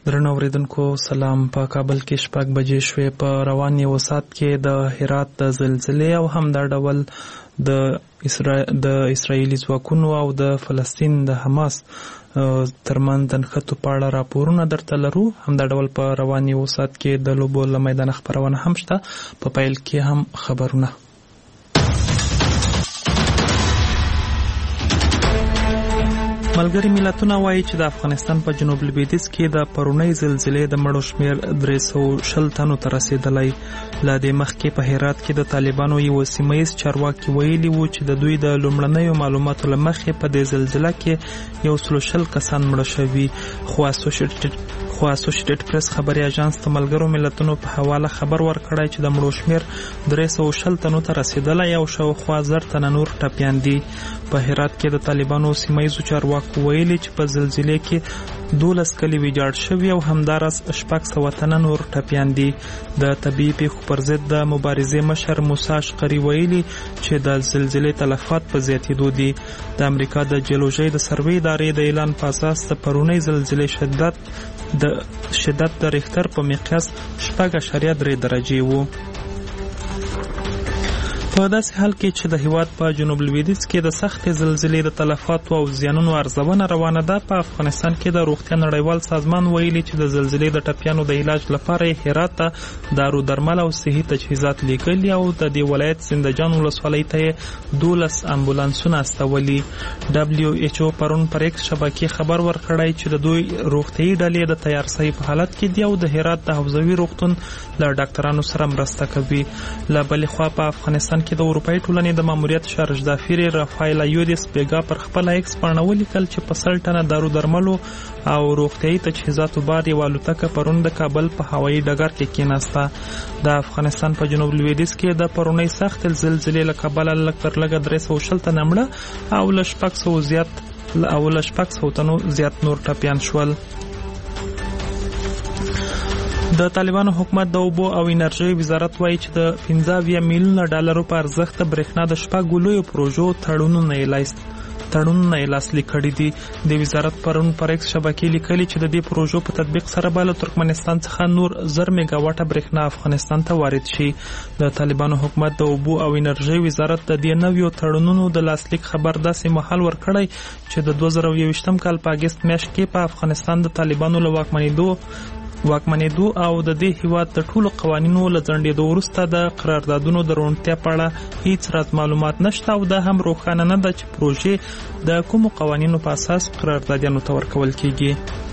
درنو اوریدونکو سلام. په کابل کې 6 بجې شوې. په روان یو ساعت کې د هرات د زلزلې او هم دا ډول د اسرایلی ځواکونو او د فلسطین د حماس ترمن د نښتو په اړه راپورونه درته لرو. هم دا ډول په روان یو ساعت کې د لوبو له میدان خبرونه هم شته. په پیل کې هم خبرونه. ملګري ملتونه وایي چې د افغانستان په جنوب لویدیځ کې د پرونۍ زلزلې د مړو شمېر 360 تنو ته رسیدلی. له دې مخکې په هرات کې د طالبانو یو سیمه‌ییز چارواکي ویلي وو چې د دوی د لومړنیو معلوماتو له مخې په دې زلزله کې 120 کسان مړه شوي. خو اسوسییټډ پریس خبري اژانس ته ملګرو ملتونو په حواله خبر ورکړی چې د مړو شمېر 360 تنو ته رسیدلی او شاوخوا 1000 تنه نور ټپیان دي. په هرات کې د طالبانو سیمه‌ییزو چارواکو ویلي چې په زلزلې کې 12 کلي ویجاړ شوي او همداراز 600 تنه نور ټپیان دي. د طبیعي پیښو پر ضد د مبارزې مشر موسی اشقري ویلي چې د زلزلې تلفات په زیاتېدو دي. د امریکا د جیولوژي د سروې ادارې د اعلان په اساس د پرونۍ زلزلې شدت د ریختر په مقیاس 6.3 درجې وو. په داسې حال کې چې د هیواد په جنوب لویدیځ کې د سختې زلزلې د تلفاتو او زیانونو ارزونه روانه ده، په افغانستان کې د روغتیا نړیوال سازمان ویلي چې د زلزلې د ټپیانو د علاج لپاره هرات ته دارو درمل او صحي تجهیزات لیږلي او د دې ولایت زندهجان ولسوالۍ ته 12 امبولانسونه استولي. WHO پرون پر ایکس شبکې خبر ورکړی چې د دوی روغتیايي ډلې د تیارسۍ په حالت کې دي او د هرات د حوزوي روغتون له ډاکټرانو سره مرسته کوي. له بلې خوا په افغانستان کې د اروپایي ټولنې د ماموریت شارژ دافیر رافایل یودیس بیګا پر خپل ایکس باندې ولیکل چې په 100 ټنه دارو درملو او روغتیايي تجهیزاتو بار یو الوتکه پرون د کابل په هوایي ډګر کې کېناسته. د افغانستان په جنوب لویدیځ کې د پرونۍ سخت زلزلې له کبله لږ تر لږه 360 تنه مړه او له 600 تنو زیات نور ټپیان شول. د طالبانو حکومت د اوبو او انرژي وزارت وایي چې د 15 میلیون ډالرو په ارزښت د برېښنا د 6 لویو پروژو تړونونه یې لاسلیک کړي دي. د وزارت پرون پر ایکس شبکې لیکلي چې د دې پروژو په تطبیق سره به له ترکمنستان څخه نور 1000 میگاواټه برېښنا افغانستان ته وارد شي. د طالبانو حکومت د اوبو او انرژي وزارت د دې نویو تړونونو د لاسلیک خبر داسې مهال ورکړی چې د 2021 کال په اگست میاشت کې په افغانستان د طالبانو له واکمنېدو او د دې هیواد د ټولو قوانینو له ځنډېدو وروسته د قراردادونو د روڼتیا په اړه هیڅ راز معلومات نشته او دا هم روښانه نه ده چې پروژې د کومو قوانینو په اساس قراردادیانو ته ورکول کیږي.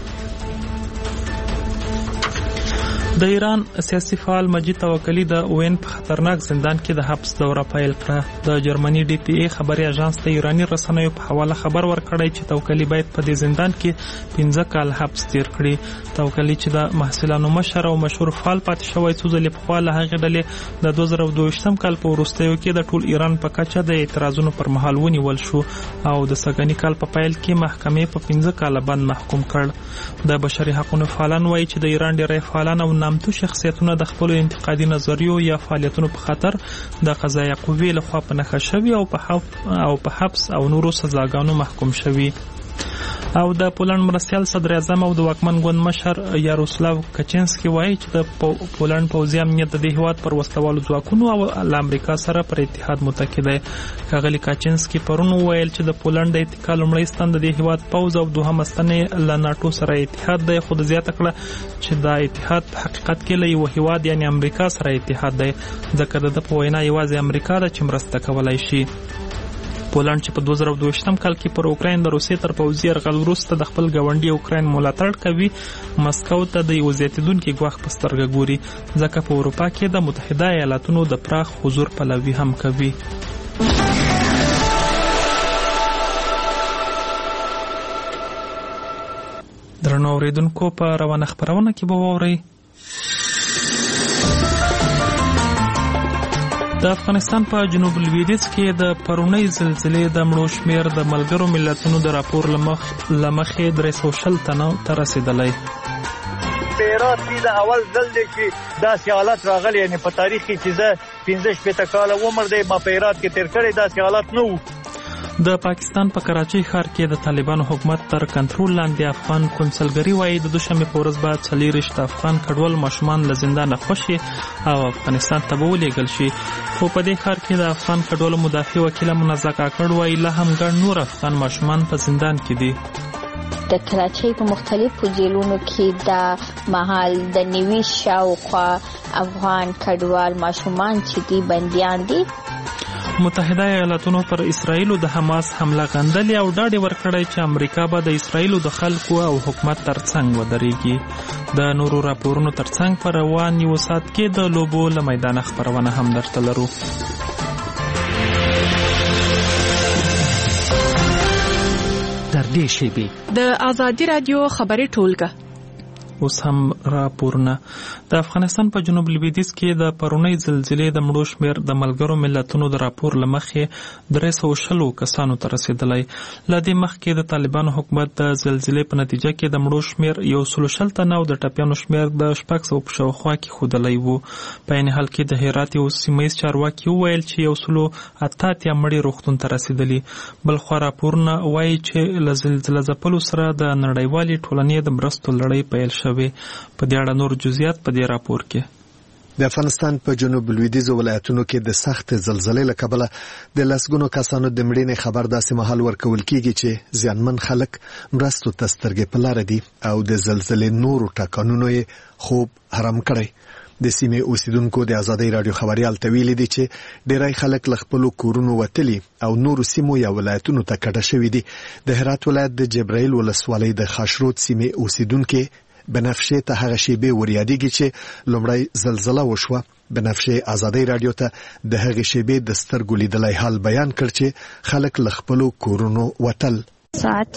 د ایران سیاسي فعال مجید توکلی د اوین په خطرناک زندان کې د حبس دوره پیل کړه. د جرمني DPA خبري اژانس ته ایرانی رسنیو په حواله خبر ورکړی چې توکلی باید په دې زندان کې 15 کال حبس تیر کړي. توکلی چې د محصلانو مشر او مشهور فعال پاتې شوی څو ځلې پخوا له هغې ډلې د 2022 کال په وروستیو کې د ټول ایران په کچه د اعتراضونو پر مهال ونیول شو او د سږني کال په پیل کې محکمې په 15 کاله بند محکوم کړ. د بشري حقوقو فعالان وایي چې د ایران ډېری فعالان او نامتو شخصیتونه د خپل انتقادي نظریو یا فعالیتونو په خاطر د قضایه قوې لخوا په نښه شوي او په حبس او نورو سزاګانو محکوم شوي. او د پولند مرستیال صدر اعظم او د واکمن ګوند مشر یاروسلاو کچینسکي وایي چې د پولند پوځي امنیت د هیواد پر وسلوالو ځواکونو او له امریکا سره پر اتحاد متکی دی. ښاغلي کچینسکي پرون وویل چې د پولند د اتکا لومړی ستن د هیواد پوځ او دوهمه ستن له ناټو سره اتحاد دی، خو زیاته کړه چې دا اتحاد په حقیقت کې له یو هیواد یعنی امریکا سره اتحاد دی، ځکه د په وینا یوازې امریکا ده چې مرسته کولای شي. پولند چې په 2022 کال کې پر اوکراین د روسیې تر پوځي یرغل وروسته د خپل ګاونډي اوکراین ملاتړ کوي، مسکو ته د یو زیاتېدونکي ګواښ په سترګه ګوري، ځکه په اروپا کې د متحده ایالاتونو د پراخ حضور پلوي هم کوي. درنو اوریدونکو، په روانه خبرونه کې به واورئ د افغانستان په جنوب لویدیځ کې د پرونۍ زلزلې د مړو شمېر د ملګرو ملتونو د راپور له مخې 360 تنو ته رسیدلی. هرات کې د اول ځل دی چې داسې حالت راغلی، یعنی په تاریخ کې چې زه 15 کاله عمر دی ما په هرات کې تیر کړی داسې حالت نه و. د پاکستان په کراچۍ ښار کې د طالبانو حکومت تر کنټرول لاندې افغان کونسلګري وایي د دوشنبې په ورځ به 40 افغان کډوال ماشومان له زندانه خوشي او افغانستان ته به ولېږل شي. خو په دې ښار کې د افغان کډوالو مدافع وکیله منزه کاکړ وایي لا هم ګڼ نور افغان ماشومان په زندان کې دي. د کراچۍ په مختلفو جیلونو کې د محل د 90 شاوخوا افغان کډوال ماشومان چې دي بنديان دي. متحده ایالاتونو پر اسرائیلو د حماس حمله غندلې او ډاډ ورکړی چې امریکا به د اسرائیلو د خلکو او حکومت ترڅنګ ودرېږي. د نورو راپورونو ترڅنګ پر روان یو ساعت کې د لوبو له میدانه خبرونه هم درته لرو. در دې شیبې د آزادي رادیو خبري ټولګه اوس هم راپورونه. د افغانستان په جنوب لویدیځ کې د پرونۍ زلزلې د مړو شمېر د ملګرو ملتونو د راپور له مخې 360 کسانو ته رسېدلی. له دې مخکې د طالبانو حکومت د زلزلې په نتیجه کې د مړو شمېر 160 تنه او د ټپیانو شمېر د 600 په شاوخوا کې ښودلی و. په عین حال کې د هرات یو سیمهییز چارواکي وویل چې 188 مړي روغتون ته رسېدلي. بلخوا راپورونه وایي چې له زلزله ځپلو سره د نړیوالې ټولنې د مرستو لړۍ پیل شوې. په دې اړه نور جزئیات په دې راپور کې. د افغانستان په جنوب لویدیځو ولایتونو کې د سخت زلزلې له کبله د لسګونو کسانو د مړینې خبر داسې مهال ورکول کیږي چې زیانمن خلک مرستو ته سترګې په لار دي او د زلزلې نورو ټکانونو یې خوب حرام کړی. د سیمې اوسیدونکو د آزادۍ رادیو خبريال ته ویلي دي چې ډېری خلک له خپل کورونو وتلي او نورو سیمو یا ولایتونو ته کډه شوي دي. د هرات ولایت د جبرائیل ولسوالۍ د خاشرود سیمې اوسیدونکو بنفشه ته هغه شیبه وریادیږي چې لومړی زلزلہ وشوه. بنفشه آزادۍ رادیو ته د هغه شیبه د سترګو لیدلای حال بیان کړ چې خلک له خپل کورونو وتل. ساعت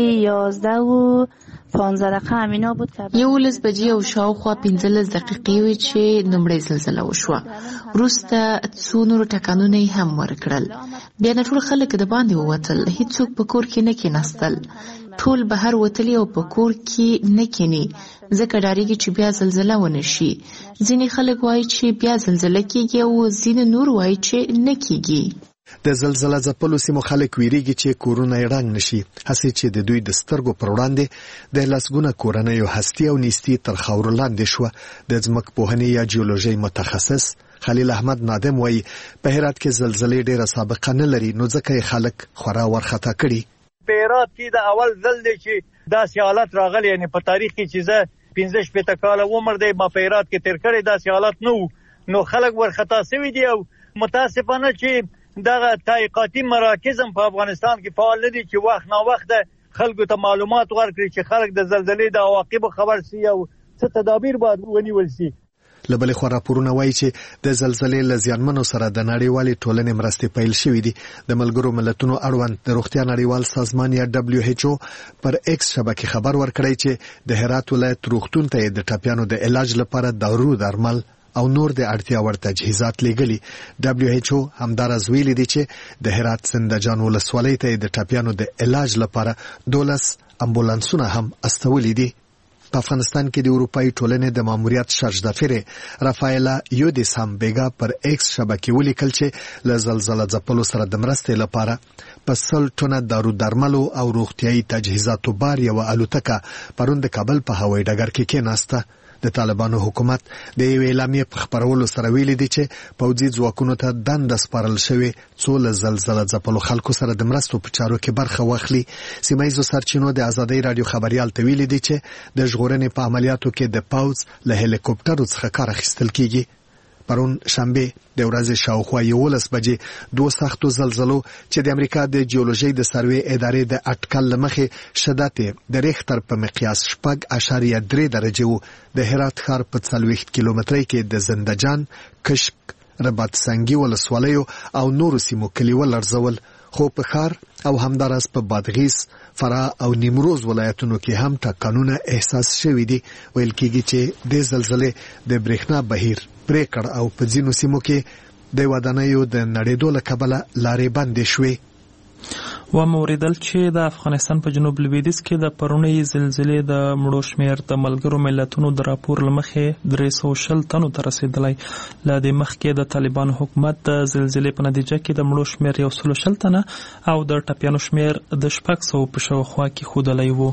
11:15 همینا بود که 11 بجې او شاوخوا 15 دقیقې وې چې لومړی زلزلہ وشوه. وروسته څو نور ټکانونه هم ورکړل. بیا نه ټول خلک د باندې ووتل. هیڅوک په کور کې نه کېناستل. ټول بهر وتلی او په کور کې نه کېني ځکه ډاریږي چې بیا زلزلہ ونه شي. ځینې خلک وایي چې بیا زلزلہ کېږي او ځینې نور وایي چې نه کېږي. د زلزلہ ځپلو سیمو خلک ویریږي چې کورونه یې ړنګ نشي. هسې چې د دوی د سترګو پر وړاندې د لسګونه کورنیو هستي او نیستي تر خاورو لاندې شوه. د ځمکپوهنې یا جیولوژي متخصص خلیل احمد نادم وایي په هرات کې زلزلې ډېره سابقه نه لري نو ځکه یې خلک خورا ورخطا کړي. په هرات کې د اول ځل دی چې داسې حالت راغلی، یعنی په تاریخ کې چې زه 15 کاله عمر دی ما په هرات کې تیر کړی داسې حالت نه وو. نو خلک ورخطا شوي دي او متاسفانه چې دغه تحقیقاتي مراکز هم په افغانستان کې فعال نه دي چې وخت نا وخت خلکو ته معلومات ورکړي چې خلک د زلزلې د عواقبو خبر شي او څه تدابیر باید ونیول شي. له بلې خوا راپورونه وایي چې د زلزلې له زیانمنو سره د نړیوالې ټولنې مرستې پیل شوې دي. د ملګرو ملتونو اړوند د روغتیا نړیوال سازمان یا WHO پر ایکس شبکې خبر ورکړی چې د هرات ولایت روغتون ته د ټپیانو د علاج لپاره دارو درمل او نور د اړتیا وړ تجهیزات لېږلي. WHO همدارس ویلي دي چې د هرات سندجان ولسوالۍ ته د ټپیانو د علاج لپاره 12 امبولانسونه هم استولي دي. په افغانستان کې د اروپאי ټولنې د ماموریت شارژدافر رافایلا یودیس هم بیګا پر ایکس شبکې ولیکل چې له زلزلہ ځپلو سره د مرستې لپاره په 100 ټنه دارو درملو او روغتیايي تجهیزاتو بار یو الوتکه پرون د کابل په هوایي ډګر کې کېناسته. د طالبانو حکومت د یو اعلامیې په خبرولو سره ویلي دي چې پوځي ځواکونو ته دنده سپارل شوې څو له زلزلہ ځپلو خلکو سره د مرستو په چارو کې برخه واخلي. سیمایي سرچینو د آزادۍ رادیو خبريال ته ویلي دي چې د ژغورنې په عملیاتو کې د پوځ له هلیکوپټرو څخه کار اخیستل کیږي. پرون شنبه د ورځې شاوخوا 11 بجې دوه سختو زلزلو چې د امریکا د جیولوژي د سروې ادارې د اټکل لمخې شدت د ریختر په مقیاس 4.3 درجه وو. د هرات ښار په 40 کیلومترۍ کې د زندجان، کشک، رباط سنگي ولسوالیو او نورو سیمو کلیوال لرزول. خو په ښار او همدارس په بادغیس، فراه او نیمروز ولایتونو کې هم ټکانونه احساس شوي دي. ویل کېږي چې د زلزلې د برېښنا بهیر پرېکړ او په ځینو سیمو کې د ودانیو د نړېدو له کبله لارې بندې شوې. و موریدل چې د افغانستان په جنوب لویدیځ کې د پرونی زلزلې د مړو شمیر د ملګرو ملتونو د راپور لمخې 320 تنو ته رسیدلی. له دې مخکې د طالبانو حکومت د زلزلې په نتیجه کې د مړو شمیر 120 تنه او د ټپیانو شمیر د 600 په شاوخوا کې ښودلی و.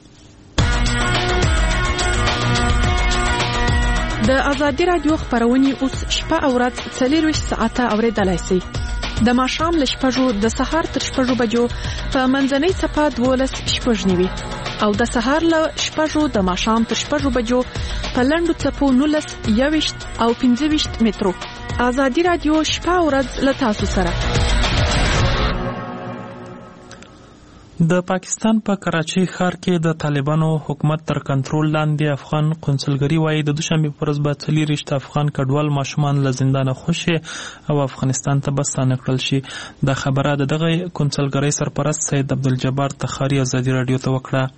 د ازادي رادیو خبرونه اوس شپه او ورځ 24 ساعته اوریدلای شئ. د ماښام له 6 د سهار تر 6 بجو په منځنۍ صفه 12:09 او د سهار له 6 د ماښام تر 6 بجو په لنډو څپو 19 او 25 مترو. ازادي رادیو شپه او ورځ له تاسو سره. د پاکستان په کراچۍ ښار کې د طالبانو حکومت تر کنټرول لاندې افغان قونسلګري وايي د دوشنبه پر ورځ به 40 افغان کډوال ماشومان له زندانه خوشي او افغانستان ته بستانه کړل شي. د خبره دغه قونسلګري سرپرست سید عبدالجبار تخاری ازادي رادیو ته وکړه.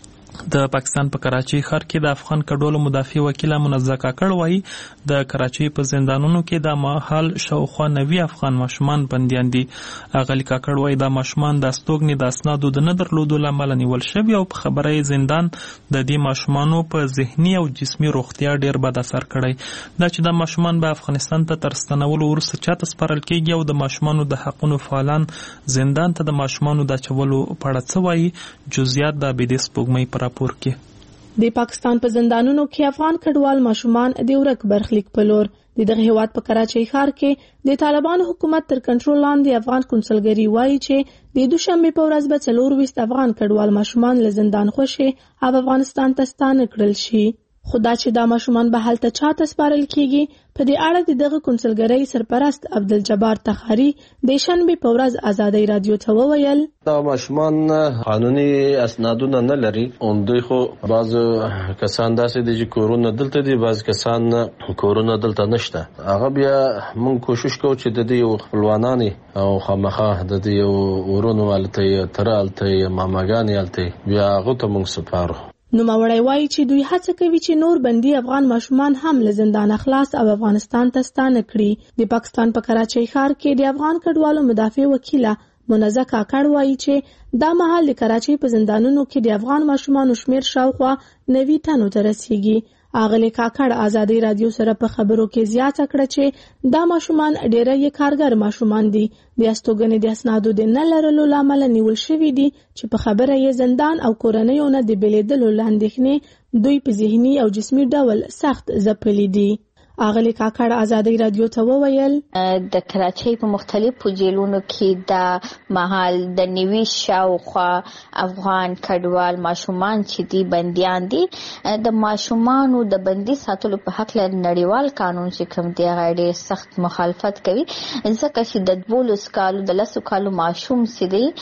د پاکستان په کراچۍ ښار کې د افغان کډوالو مدافع وکیل منزه کاکړ وايي د کراچۍ په زندانونو کې د ماحال شاوخوا 90 افغان ماشومان بنديان دي. اغلی کاکړ وايي د ماشومان د استوګنې د اسنادو د نه درلودو لامل نیول شوی او په خبره زندان د دې ماشومانو په ذهني او جسمي روغتیا ډیر بد اثر کړی. دا چې د ماشومان به افغانستان ته تر ستنولو وروسته چاته سپارل کیږي او د ماشومانو د حقوقو فعالان زندان ته د ماشومانو د چولو په اړه څه وايي جزئیات د بيدیس پوګمې راپور کې. د پاکستان په زندانونو کې افغان کډوال ماشومان د ورک برخلیک په لور دغه هیواد په کراچۍ ښار کې د طالبانو حکومت تر کنټرول لاندې افغان قونسلګري وايي چې د دوشنبه په ورځ به 40 افغان کډوال ماشومان له زندان خوشي او افغانستان ته ستانه کړل شي. خدا چې دا ماشومان به هلته چاته سپارل کیږي په دې اړه دغه قونسلګرۍ سرپرست عبدالجبار تخاری د شنبه په ورځ ازادي رادیو ته وویل دا ماشومان قانوني اسنادونه نه لري او دوی خو بعض کسان داسې دي چې کورونه دلته دي بعض کسان کورونه دلته نشته. هغه بیا موږ کوشش کوو چې د دې خپلوانانی او خامخا د دې ورونو الته ترالته ماماګانی الته بیا هغه ته موږ سپارو. نو ماوړی وایي چې دوی هڅه کوي چې نور بندي افغان ماشومان هم له زندان خلاص او افغانستان ته ستانه کړي. د پاکستان په کراچۍ ښار کې د افغان کډوالو مدافع وکیله منزه کاکړ وایي چې دا مهال د کراچۍ په زندانونو کې د افغان ماشومانو شمیر شاوخوا 90 تنو ته رسیږي. اغلی کاکړ ازادي رادیو سره په خبرو کې زیاته کړه چې دا ماشومان ډېر یې کارګر ماشومان دي. د استوګنې د اسنادو د نه لرلو لامل نیول شوی دي چې په خبره یې زندان او کورنیو نه د بلیدلو لاندېخنې دوی په ذهني او جسمي ډول سخت ځپلي دي. اغلی کاکړ ازادي رادیو ته وویل د کراچۍ په مختلفو جیلونو کې د مهال د 90 شاوخوا افغان کډوال ماشومان چې دي بنديان دي. د ماشومانو د بندي ساتلو په حق له نړیوال قانون چې کوم دی غیر سخت مخالفت کوي ځکه چې د 12 کالو د 10 کالو ماشوم سي دی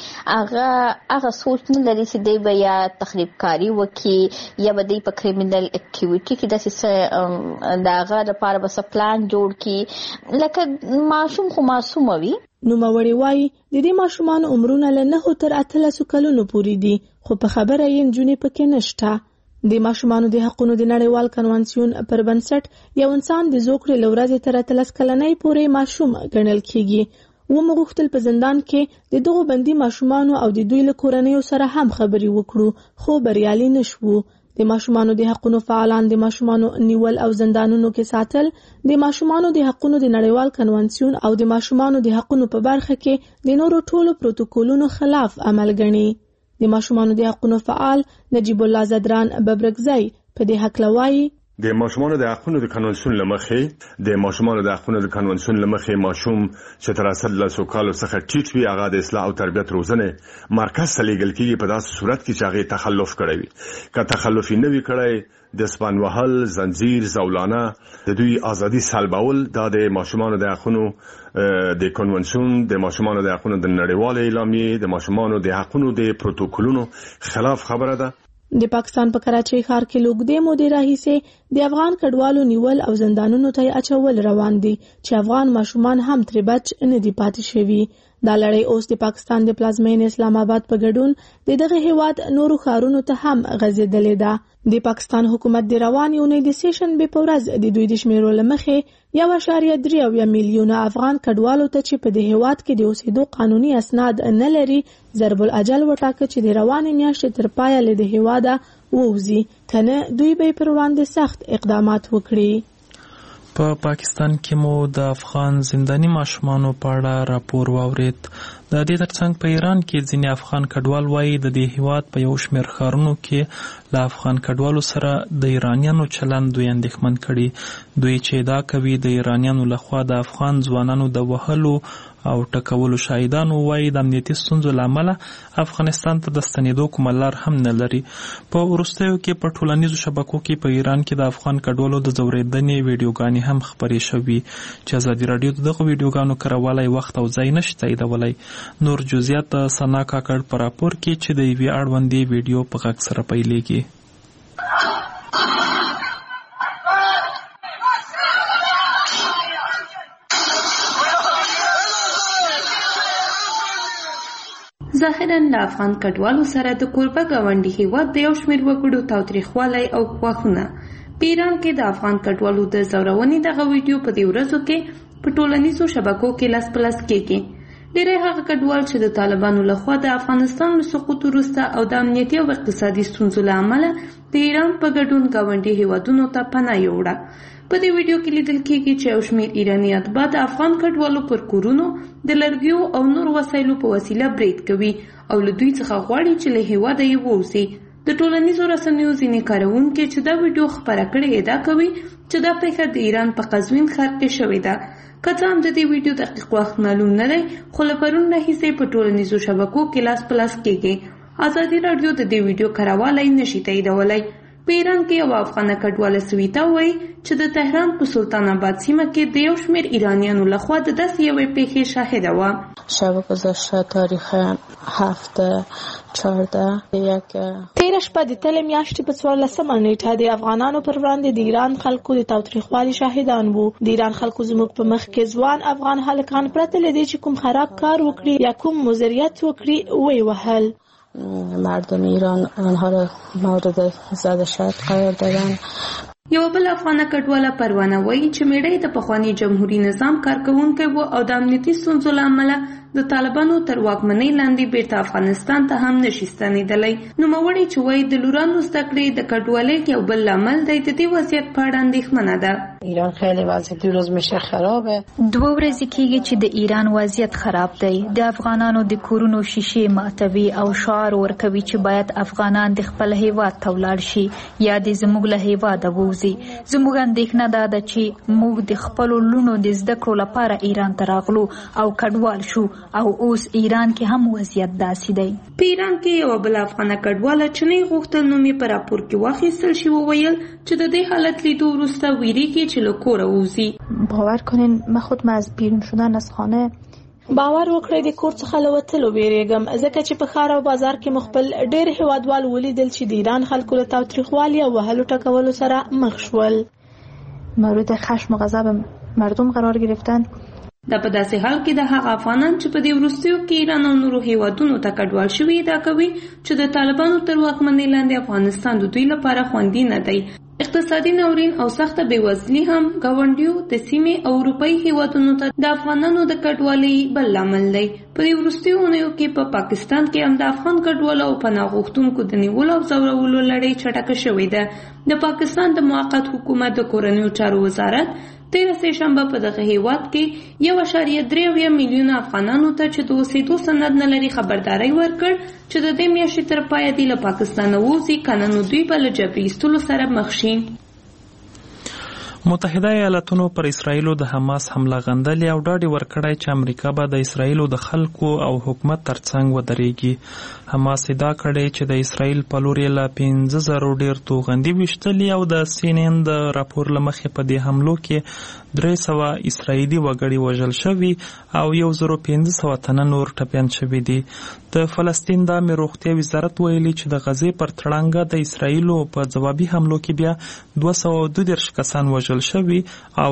هغه سوچ نه لري چې دی به یا تخریب کاری وکي یا به دی په کریمینل اکټیویټي کې د هغه لپاره بس پلان جوړ کی لکه ماشوم خو معصوم وي. نو ماوړی وایي د دې ماشومان عمرونه له 9 تر 18 کلونو پورې دي خو په خبره یې نجونې پکې نشته. د ماشومانو د حقوقو د نړیوال کنوانسیون پر بنسټ یو انسان د زوکړې لورځ تر 13 کلنۍ پورې ماشوم ګڼل کیږي. و مغختل په زندان کې د دغه بندي ماشومانو او د دوی له کورنیو سره هم خبري وکړو خو بریالي نشو. د ماشومانو د حقوقو فعالان د ماشومانو نیول او زندانونو کې ساتل د ماشومانو د حقوقو د نړیوال کنوانسیون او د ماشومانو د حقوقو په برخه کې د نورو ټولو پروتوکولونو خلاف عمل ګڼي. د ماشومانو د حقوقو فعال نجیب الله زدران ببرګزی په دې حق لوي د ماشومانو د حقوقو د کنوانسیون لمخې د ماشومانو د حقوقو د کنوانسیون لمخې ماشوم چې تر 13 کالو څخه ټیټ وي هغه د اصلاح او تربیت روزنه مرکز ته لیږل کیږي په داسې صورت کې چې هغه تخلف کړی وي. که تخلف نه وي کړی د سپان وهل زنجیر زولانه د دوی ازادي سلبول دا د ماشومانو د حقوقو د کنوانسیون د ماشومانو د حقوقو د نړیوال اعلامیه د ماشومانو د حقوقو د پروتوکولونو خلاف خبره ده. د پاکستان په کراچۍ ښار کې لوګدې مودې راهیسې د افغان کډوالو نیول او زندانونو ته اچول روان دي چې افغان ماشومان هم ترې بچ نه دي پاتې شوي. دا لړۍ اوس د پاکستان د پلازمین اسلام آباد په ګډون د دغه هیواد نورو ښارونو ته هم غځېدلې ده. د پاکستان حکومت د روانې اونۍ د سیشنبې په ورځ د دوی د شمیرو له مخې 1.3 میلیونه افغان کډوالو ته چې په دې هیواد کې د اوسېدو قانوني اسناد نه لري ضرب الاجل وټاکه چې د روانې میاشتې تر پایه له د هیواده ووځي، کنه دوی به پر وړاندې سخت اقدامات وکړي. په پاکستان کې مو د افغان زنداني ماشومانو په اړه راپور واورید. د دې ترڅنګ په ایران کې ځینې افغان کډوال وایي د دې هیواد په یو شمېر ښارونو کې له افغان کډوالو سره د ایرانیانو چلند دوی اندېښمن کړي. دوی چې ادعا کوي د ایرانیانو لخوا د افغان ځوانانو د وهلو او ټکولو شاهدان وایي د امنیتي ستونزو له امله افغانستان ته د ستنېدو کومه لار هم نه لري. په وروستیو کې په ټولنیزو شبکو کې په ایران کې د افغان کډوالو د ځورېدنې ویډیوګانې هم خپرې شوي چې ازادي راډیو د دغه ویډیوګانو کرولی وخت او ځای نشي تاییدولی. نور جزئیات د ثنا کاکړ په راپور کې چې د یوې اړوندې ویډیو په غږ سره پیلېږي. ظاهراً له افغان کډوالو سره د کوربه ګاونډي هیواد د یو شمېر وګړو تاوتریخوالی او ګواښونه. په ایران کې د افغان کډوالو د ځورونې دغه ویډیو په دې ورځو کې په ټولنیزو شبکو کې لاس په لاس کېږي. ډېری هغه کډوال چې د طالبانو لخوا د افغانستان له سقوط وروسته او د امنیتي او اقتصادي ستونزو له امله د ایران په ګډون ګاونډي هیوادونو ته پناه یووړه. په دې ویډیو کې لیدل کېږي چې یو شمېر ایراني اتباع د افغان کډوالو پر کورونو د لرګیو او نور وسایلو په وسیله برید کوي او له دوی څخه غواړي چې له هیواده یې ووځي. د ټولنیزو رسنیو ځینې کاروونکي چې دا ویډیو خپره کړې ادعا کوي چې دا پیښه د ایران په قزوین ښار کې شوې ده. که څه هم د دې ویډیو دقیق وخت معلوم نه دی، خو له پرون راهیسې په ټولنیزو شبکو کې لاس په لاس کېږي. ازادي راډیو د دې ویډیو کراوالی نشي تاییدولی. په ایران کې یو افغانه کډواله سویتا وایي چې د تهران په سلطان آباد سیمه کې د یو شمېر ایرانیانو لخوا د داسې یوې پیښې شاهده وه. شب گذشته تاریخ 7/14 تیره شپه د تلې میاشتې په 14مه نیټه د افغانانو پر وړاندې د ایران خلکو د تاوتریخوالي شاهدان وو. د ایران خلکو زموږ په مخ کې ځوان افغان هلکان پرته له دې چې کوم خراب کار وکړي یا کوم مضریت وکړي وی وهل. مردم ایران آنها را مورد زد شد قرار دادن. یو بل افغانه کډواله پروانه وایي چې میړه د پخواني جمهوریت نظام کارکوونکی و او د امنیتي ستونزو له امله د طالبانو تر واکمنۍ لاندې بیرته افغانستان ته هم نشي ستنېدلی. نوموړی چې وایي د لورانو زده کړې د کډوالۍ یو بل لامل دی، د دې وضعیت په اړه اندېښمنه ده. ایران خیلی وضعیت روز میشه خرابه. 2 ورځې کېږي چې د ایران وضعیت خراب دی. د افغانانو د کورونو شیشې ماتوي او شعار ورکوي چې باید افغانان د خپل هیواد ته ولاړ شي یا د زموږ له هیواده ووځي. زموږ اندېښنه دا ده چې موږ د خپلو لونو د زده کړو لپاره ایران ته راغلو او کډوال شو او اوس ایران کې هم وضعیت داسې دی. په ایران کې یو بل افغانه کډواله چې نه غوښتل نوم یې په راپور کې واخیستل شي وویل چې د دې حالت لیدو وروسته ویریږي چې له کوره ووځي. باور کنین من خودم از بیرون شدن از خانه باور وکړئ د کور څخه له وتلو ویریږم، ځکه چې په ښار او بازار کې مخبل ډېر هیوادوال ولیدل چې د ایران خلکو له تاوتریخوالي او وهلو ټکولو سره مخ شول. مورد خشم و غضب مردم قرار گرفتن. دا په داسې حال کې د هغه افغانان چې په دې وروستیو کې ایران او نورو هیوادونو ته کډوال شوي ادعا کوي چې د طالبانو تر واکمنۍ لاندې افغانستان د دوی لپاره خوندي نه دی. اقتصادي ناورین او سخته بېوزلي هم ګاونډیو د سیمې او اروپایي هیوادونو ته د افغانانو د کډوالۍ بل لامل دی. په دې وروستیو اونیو کې په پاکستان کې هم د افغان کډوالو او پناه غوښتونکو د نیولو او ځورولو لړۍ چټکه شوې ده. د پاکستان د موقت حکومت د کورنیو چارو وزارت 13 سهشنبه په دغه هیواد کې 1.3 میلیونه افغانانو ته چې د اوسېدو سند نه لري خبرداری ورکړ چې د دې میاشتې تر پایه دی له پاکستانه ووځي، کنه نو دوی به له جبري ایستلو سره مخ شي. متحده ایالاتونو پر اسرائیلو د حماس حمله غندلې او ډاډ ورکړی چې امریکا به د اسرائیلو د خلکو او حکومت ترڅنګ ودرېږي. حماس ادعا کړې چې د اسرائیل په لور یې له 15,000 ډیر توغندي وشتلې او د CNN د راپور له مخې په دې حملو کې 300 اسرائیلي وګړي وژل شوي او 1500 تنه نور ټپیان شوي دي. د فلسطین د عامه روغتیا وزارت ویلي چې د غزې پر تړانګه د اسرائیلو په جوابي حملو کې بیا 232 کسان وژل شوي او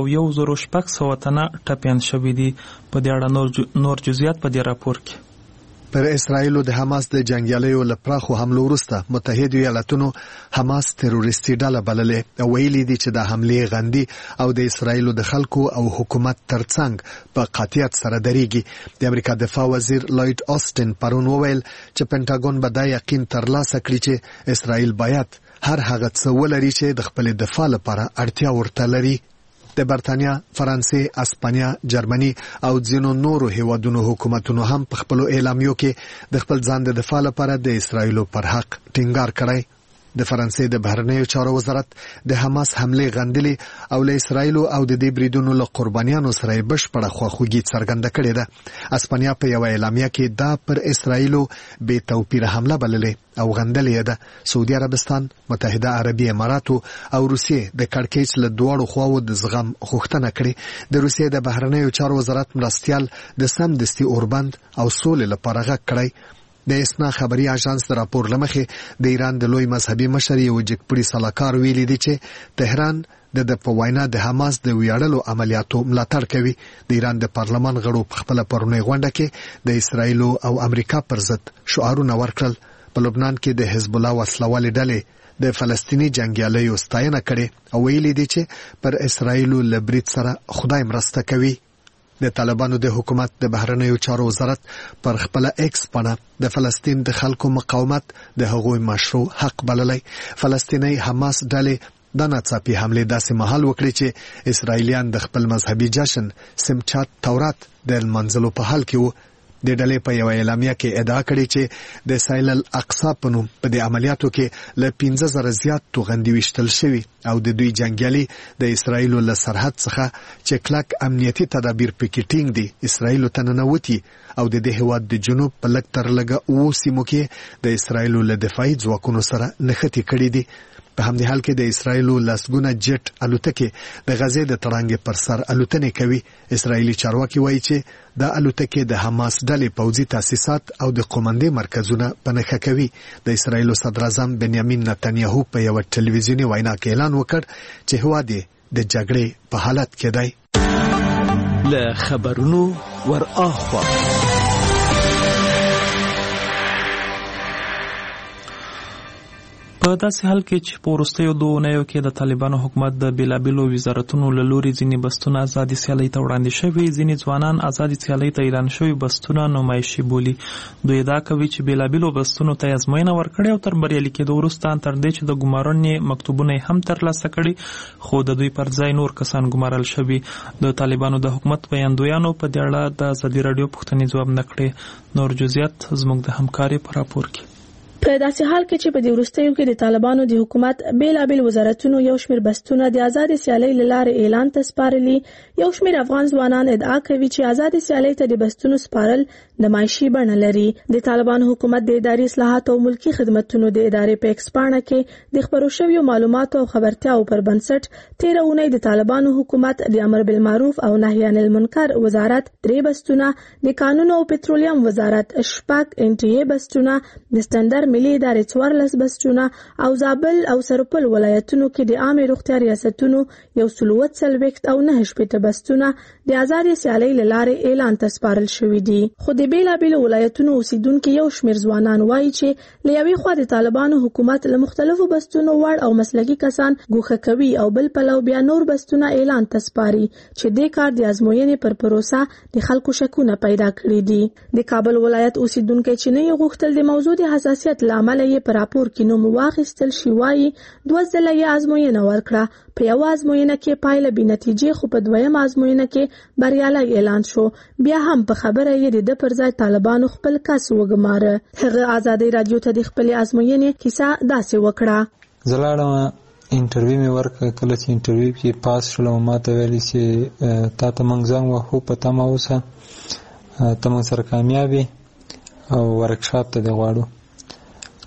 1600 تنه ټپیان شوي دي. په دې اړه نور جزئیات په دې راپور کې. پر اسرائیلو د حماس د جنگیالیو لپراخو حملو وروسته متحده ایالاتونو حماس تروریستي ډله بللې او ویلي دي چې د حملې غندي او د اسرائیلو د خلکو او حکومت ترڅنګ په قاطعیت سره درېږي. د امریکا دفاع وزیر لوید آستن پرون وویل چې پینټاګون به دا یقین ترلاسه کړي چې اسرائیل باید هر هغه څه ولري چې د خپل دفاع لپاره اړتیا ورته لري. د برتانیا، فرانسې، اسپانیا، جرمني او ځینو نورو هیوادونو حکومتونو هم په خپل اعلامیو کې د خپل ځان د دفاع لپاره د اسرائیلو پر حق ټینګار کړی. د فرانسې د بهرنیو چارو وزارت د حماس حمله غندلې او له اسرائیلو او د دې بریدونو له قربانیانو سره بشپړه خواخوږي څرګنده کړې ده. اسپانیا په یو اعلامیه کې دا پر اسرائیلو بې توپیره حمله بللې او غندلې ده. سعودي عربستان، متحده عربي امارات او روسیې د کړکېچ له دواړو خواو د زغم غوښتنه کړې. د روسیې د بهرنیو چارو وزارت مرستيال د سمدستي اوربند او سولې لپاره غږ کړی. د اسنا خبري اژانس د راپور لمخې د ایران د لوی مذهبي مشر یو جګپړي سلاکار ویلي دی چې تهران د په وینا د حماس د ویاړلو عملیاتو ملاتړ کوي. د ایران د پارلمان غړو په خپل پرونی غونډه کې د اسرائیل او امریکا پر ضد شعارونه ورکړل. په لبنان کې د حزب الله وسلوالې ډلې د فلسطینی جنگیالیو ستاینه کړې او ویلي دي چې پر اسرائیل لبرید سره خدای مرسته کوي. د طالبانو د حکومت د بهرنیو چارو وزارت پر خپل ایکس باندې د فلسطین د خلکو مقاومت د هغوی مشروع حق بللی. فلسطینی حماس ډلې د ناڅاپي حمله داسې مهال وکړي چې اسرائیلیان د خپل مذهبي جشن سمچات تورات د منځلو په حال کې وو. د ډلې په یو اعلامیه کې ادعا کړې چې د سایل الاقصا په نوم په دې عملیاتو کې له 15,000 زیات توغندي وشتل شوي او د دوی جنگیالي د اسرائیل له سرحد څخه چې کلک امنیتي تدابیر پکې ټینګ دي اسرائیل ته ننوتي او د دې هواد د جنوب په لږ تر لږه او سیمو کې د اسرائیل له دفاعي ځواکونو سره نښتې کړې دي. په همدې حال کې د اسرائیل لسګونه جټ الوتکې د غزې د تړانګې پر سر الوتنې کوي. اسرائیلي چارواکي وایي چې د الوتکې د حماس ډلې پوځي تاسیسات او د قومندې مرکزونه په نښه کوي. د اسرائیل صدر اعظم بنیامین نتنیاهو په یو ټلویزیوني وینا کې اعلان وکړ چې هواد د جګړې په حالت کې دی. له خبرونو ور اخوا په داسې حال کې چې په وروستیو 2 اونیو کې د طالبانو حکومت د بیلابیلو وزارتونو له لوري ځینې بستونه ازادي سیالۍ ته وړاندې شوي. ځینې ځوانان ازادي سیالۍ ته اعلان شوي بستونه نمایشي بولي. دوی ادعا کوي چې بیلابیلو بستونو ته ازموینه ورکړې او تر بریالي کېدو وروسته تر دې چې د ګمارنې مکتوبونه هم ترلاسه کړي خو د دوی پر ځای نور کسان ګمارل شوي. د طالبانو د حکومت ویاندویانو په دې اړه د ازادي راډیو پوښتنې ځواب نه کړې. نور جزئیات زموږ د همکاري په راپور کې. په داسې حال کې چې په دې وروستیو کې د طالبانو د حکومت بیلابل وزارتونو یو شمېر بستونه د آزاد سیالۍ لاره اعلان ته سپارلي. یو شمېر افغان ځوانان ادعا کوي چې آزاد سیالۍ ته د بستونو سپارل د معاشي بڼه لري. د طالبانو حکومت د اداري اصلاحات او ملکی خدماتو د ادارې په ایکس پاڼه کې د خبرو شویو معلوماتو او خبرتیاو پر بنسټ 13 اونۍ د طالبانو حکومت د امر بالمعروف او نهي عن المنکر وزارت 3 بستونه، د قانون او پټرولیم وزارت 8 انټي بستونه، د ستندر ملي ادارې 14 بستونه او زابل او سرپل ولایتونو کې د عامه روغتیا ریاستونو 140 او 9 بستونه د آزاد سیالۍ لاره اعلان ته سپارل شوې دي. خو د بیلابل ولایتونو اوسیدونکو یو شمېر ځوانان وایي چې لوي خو د طالبانو حکومت له مختلفو بستونو وړ او مسلکي کسان ګوښه کوي او بل پلو بیا نور بستونه اعلان ته سپاري چې د کار د ازموینې پر پروسه د خلکو شکونه پیدا کړي دي. د کابل ولایت اوسیدونکو چې نه یو غوښتل د موضوع د حساسیت لامل یې پر راپور کې نوم واخیستل شي وایي 2 ځله یې ازموینه ورکړه. په یو ازموینه کې پایله بې نتیجې خو په دویم ازموینه کې بریالی اعلان شو. بیا هم په خبره یې د پر ځای طالبانو خپل کس وګماره. هغه آزادۍ رادیو ته د خپل ازموینې کیسه داسې وکړه. زلاړم انټرویو مې ورکړ. کله چې انټرویو کې پاس شولم ماته ویلي چې تا ته موږ زنګ وهو په تمه اوسه ته موږ سره کامیابې او ورکشاپ ته دې غواړو.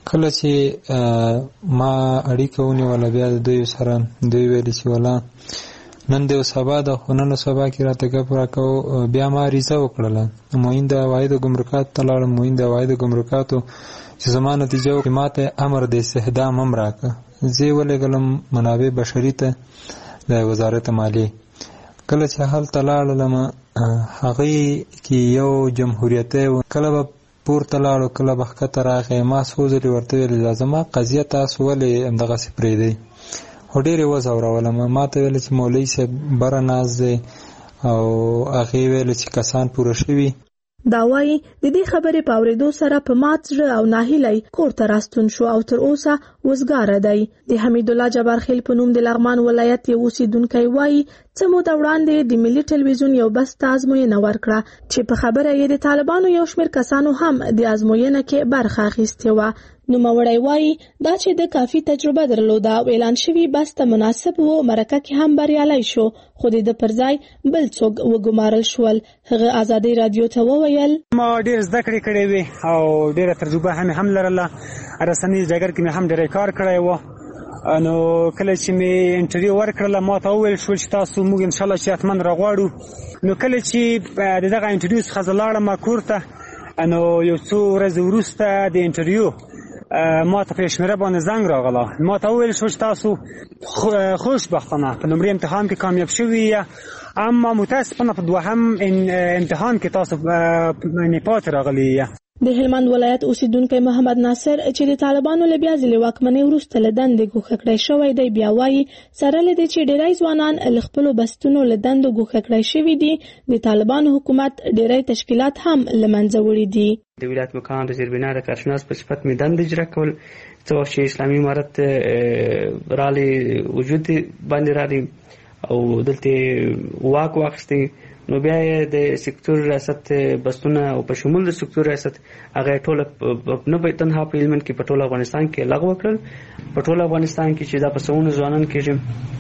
کله چې ما اړیکه ونیوله بیا د دوی سره دوی ویلي چې ولا نن د سبا د خوننو سبا کې راته ګپ راکاو. بیا ما ریزه وکړله معین د واحد ګمرکات ته لاړم. معین د واحد ګمرکاتو چې زما نتیجه وکړه ماته امر د استخدام هم راکړه. زه ولېږلم منابع بشري ته د وزارت مالیې. کله چې هلته لاړلم هغې کې یو جمهوریتي و، کله به پورته لاړو کله به ښکته راغی. ما څو ځلې ورته ویلې زما قضیه تاسو ولې همدغسې پرېږدئ، خو ډېرې وځورولم. ما ته ویل چې مولوي صاحب بره ناست دی او هغې ویل چې کسان پوره شوي. دا وایي د دې خبرې په اورېدو سره په مات زړه او ناهیلی کور ته راستون شو او تر اوسه وزګاره دی. د حمیدالله جبارخیل په نوم د لغمان ولایت یو اوسېدونکی وایي څه موده وړاندې د ملي ټلویزیون یو بس ته ازموینه ورکړه چې په خبره یې د طالبانو یو شمېر کسانو هم د ازموینه کې برخه اخیستې وه. نوموړی وایي دا چې د کافي تجربه درلوده او اعلان شوي بس ته مناسب و، مرکه کې هم بریالی شو، خو د ده پر ځای بل څوک وګمارل شول. هغه ازادۍ راډیو ته وویل ما ډېر زده کړې کړې وې او ډېره تجربه هم لرله. رسنۍ ډګر کې مې هم ډېری کار کړی و. نو کله چې مې انټرویو ورکړله ما ته وویل شول چې تاسو موږ انشاءالله چې حتمن راغواړو. نو کله چې د دغه انټرویو څخه زه لاړم کور ته، نو یو څو ورځې وروسته د انټرویو ما ته په شمیره باندې زنګ راغله. ما ته وویل شو چې تاسو خوشبختانه په لومړي امتحان کې کامیاب شوي یا اما متاسفانه په دوهم امتحان کې تاسو پاتې راغلي یا. د هلمند ولایت اوسیدونکی محمد ناصر چې د طالبانو له بیا ځلې واکمنۍ وروسته له دندې ګوښه کړی شوی دی بیا وایي سره له دې چې ډېری ځوانان له خپلو بستونو له دندو ګوښه کړی شوي دي، د طالبانو حکومت ډېری تشکیلات هم له منځه وړي دي. د ولایت مقام د زیربنا د کارشناس په صفت مې دندې اجرا کول، څه وخت چې اسلامي امارت رالی وجود باندې رالی او دلته واک واخیستی، نو بیا د سکتور ریاست بستونه او په شمول د سکتور ریاست هغه ټول نه په تنها په هلمند کې په ټول افغانستان کې لغوه کړل. په ټول افغانستان کې چې دا په سونو ځوانان کېږي،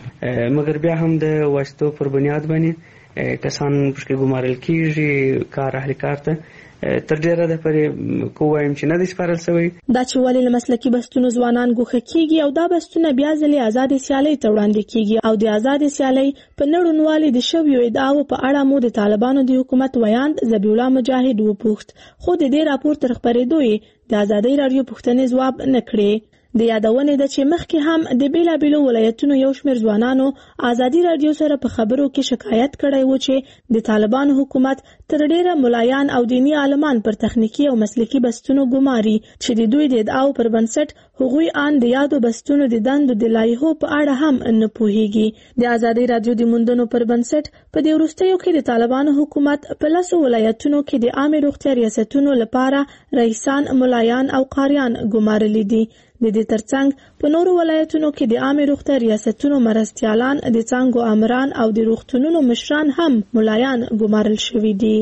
مګر بیا هم د واسطو پر بنیاد باندې کسان پکې ګمارل کېږي کار اهل کار ته تر ډیره د پرې کووایم چې نه دي سپارل شوی. دا چې ولې له مسلکي بستونو ځوانان ګوښه کېږي او دا بستونه بیا ځلې آزادې سیالۍ ته وړاندې کېږي او د آزادې سیالۍ په نړونوالې د شویو ادعاو په اړه مو د طالبانو د حکومت ویاند ذبیح الله مجاهد وپوښت، خو د دې راپور تر خپرېدو یې د ازادۍ راډیو پوښتنې ځواب نه کړې. د یادونې ده چې مخکې هم د بیلابیلو ولایتونو یو شمېر ځوانانو ازادي راډیو سره په خبرو کې شکایت کړی و چې د طالبانو حکومت تر ډیره ملایان او دینی عالمان پر تخنیکی او مسلکي بستونو ګماري چې د دوی د ادعاو پر بنسټ هغوی ان د یادو بستونو د دندو د لایحو په اړه هم نه پوهیږي. د ازادي راډیو د موندنو پر بنسټ په دې وروستیو کې د طالبانو حکومت په 10 ولایتونو کې د عامه روغتیا ریاستونو لپاره رئیسان، ملایان او قاریان ګمارلي دي. د دې ترڅنګ په نورو ولایتونو کې د عامه روغتیا ریاستونو مرستیالان، د څانګو امران او د روغتونونو مشران هم ملایان ګمارل شوي دي.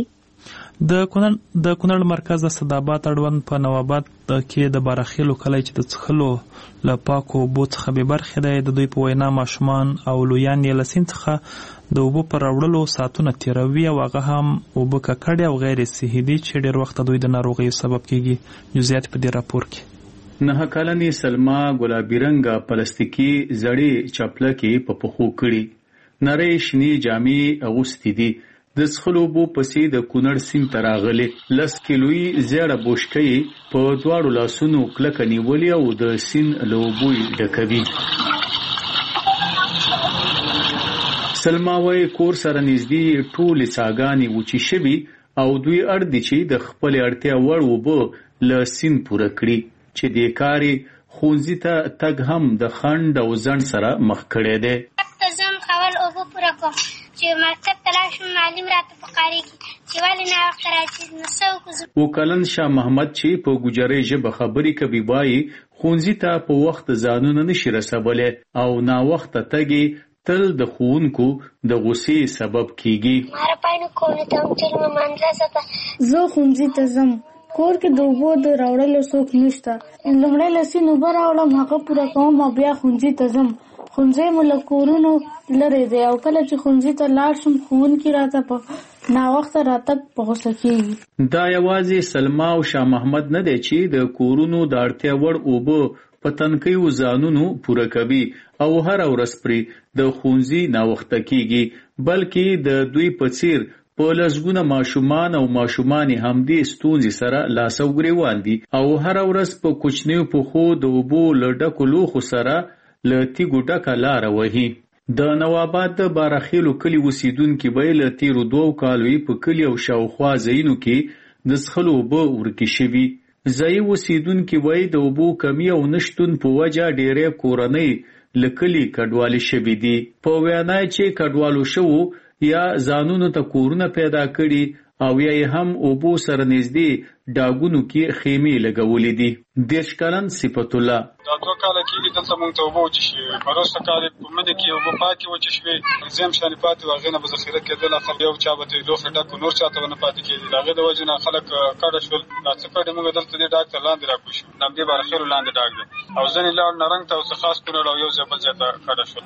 د کونړ مرکز د صدابات اړوند په نواباد کې د بارخیلو کلی چې د څښلو له پاکو اوبو څخه بې برخې دی، د دوی په وینا ماشومان او لویان یې له سیند څخه د اوبو پر راوړلو ساعتونه تیروي او هغه هم اوبه ککړې او غیر صحي دي چې ډېر وخت دوی د ناروغیو سبب کیږي. جزئیات په دې راپور کې. 9 کلنې سلما ګلابي رنګه پلاستیکي زړې چپلکې په پښو کړي، نری شنې جامې اغوستې دي، د څښلو اوبو پسې د کونړ سیند ته راغلې، 10 کیلویي زیړه بوشکې په دواړو لاسونو کلکه نیولې او د سیند له اوبو یې ډکوي. سلما وایي کور سره نږدې ټولې څاګانې وچې شوي او دوی اړ دي چې د خپلې اړتیا وړ اوبه له سیند پوره کړي، چې دې کاري ښوونځي ته تګ هم د خنډ او ځنډ سره مخ کړی دی. زم خول اوبه پوره کوم چې مکتب ته لاړ شم، معلم راته پکارېږي چې ولې ناوخته راځې، نو څه وکړو. وکلن شاه محمد چې په ګوجرۍ ژبه خبرې کوي وایي ښوونځي ته په وخت ځانونه نشي رسولی او ناوخته تګ تل د ښوونکو د غوسې سبب کیږي. زه ښوونځي ته ځم، کور کې د اوبو د راوړلو څوک نشته، لومړی له سیند اوبه راوړم، هغه پوره کوم او بیا ښوونځي ته ځم. ښوونځی مو له کورونو لرې دی او کله چې ښوونځي ته لاړ شم ښوونکي راته په ناوخته راتګ په غوسه کیږي. دا یوازې سلما او شاه محمد نه دی چې د کورونو د اړتیا وړ اوبه په تنکیو ځانونو پوره کوي او هر ورځ پرې د ښوونځي ناوخته کیږي، بلکې د دوی په څیر په لسګونه ماشومان او ماشومانې همدې ستونزې سره لاس او ګریوان دي او هر ورځ په کوچنیو پښو د اوبو له ډکو لوښو سره له تیږو ډکه لاره وهي. د نواباد د بارخیلو کلي اوسیدونکي به له تیرو 2 کالو په کلي او شاوخوا ځایونو کې د څښلو اوبه ورکې شوي. ځایي اوسیدونکي وایي د اوبو کمی او نشتون په وجه ډېری کورنۍ له کلي کډوالې شوي دي. په وینا چې کډوالو شوو یا ځانونو ته کورونه پیدا کړي او یا هم اوبو سره نږدې ډاګونو کې خیمې لګولې دي. 30 کلن صفت الله: دا 2 کاله کېږي دلته مونږ ته اوبه وچې شوې. په وروسته کال په منډه کې اوبه پاکې وچې شوې، زم شانې پاتې وو، هغې نه به ذخیره کېدل. خلک یو چا به ته لوښي ډک، نور چا ته به نه پاتې کېدل. د هغې د وجې نه خلک کډه شول. دا څه کډې مونږ دلته دې ډاګ ته لاندې راکوز شو، د همدې بارخیلو لاندې ډاګ دی او ځینې لاړ نرنګ ته او څه خاص کونړ او یو ځای بل ځای ته کډه شول.